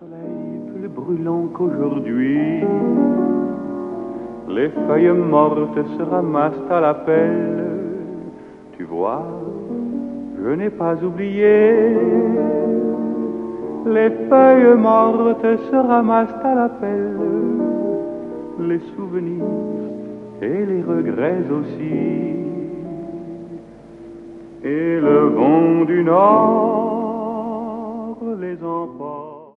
soleil plus brûlant qu'aujourd'hui. Les feuilles mortes se ramassent à la pelle. Tu vois, je n'ai pas oublié. Les feuilles mortes se ramassent à la pelle. Les souvenirs et les regrets aussi. Et le vent du nord les emporte.